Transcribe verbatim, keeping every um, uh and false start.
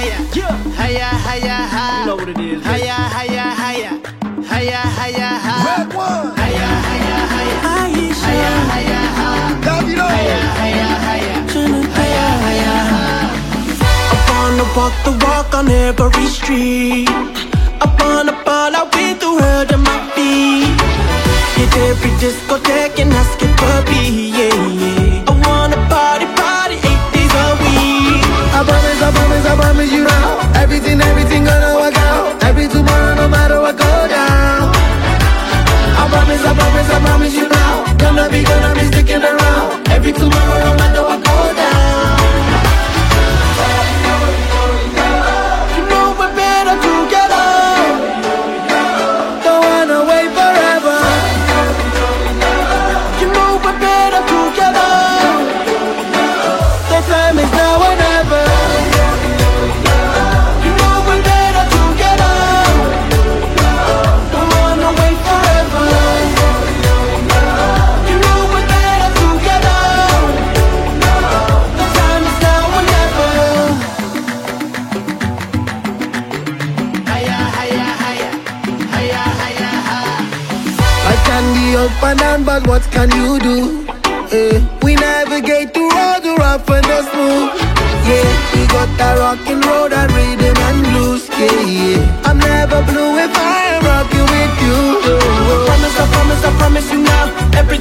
higher, higher, higher, higher. You know what it is. Higher, higher, higher, higher, higher, higher. Red one. Higher, higher, higher, higher, higher, higher. Davido. Higher, higher, higher, higher, higher, higher. I wanna walk the walk on every street. I wanna ball out with the world at my feet. Hit every discotheque and ask it for me, yeah, yeah. I wanna party, party eight days a week. I promise, I promise, I promise you now. Everything, everything gonna work out. Every tomorrow, no matter what go down. I promise, I promise, I promise you now. Gonna be, gonna be sticking around. Every tomorrow, no matter what go down. You know we're better together. Don't wanna wait forever. You know we're better together. The time is now or never. You know we're better together. Don't wanna wait forever. You know we're better together. The time is now or never. Higher, higher, higher, higher, higher, higher. I can be up and down, but what can you do? Eh, we navigate through all the rough and the smooth. Yeah, we got that rockin' road and rhythm and blues. Yeah, yeah. I'm never blue if I am rocking with you. I promise, I promise, I promise you now. Every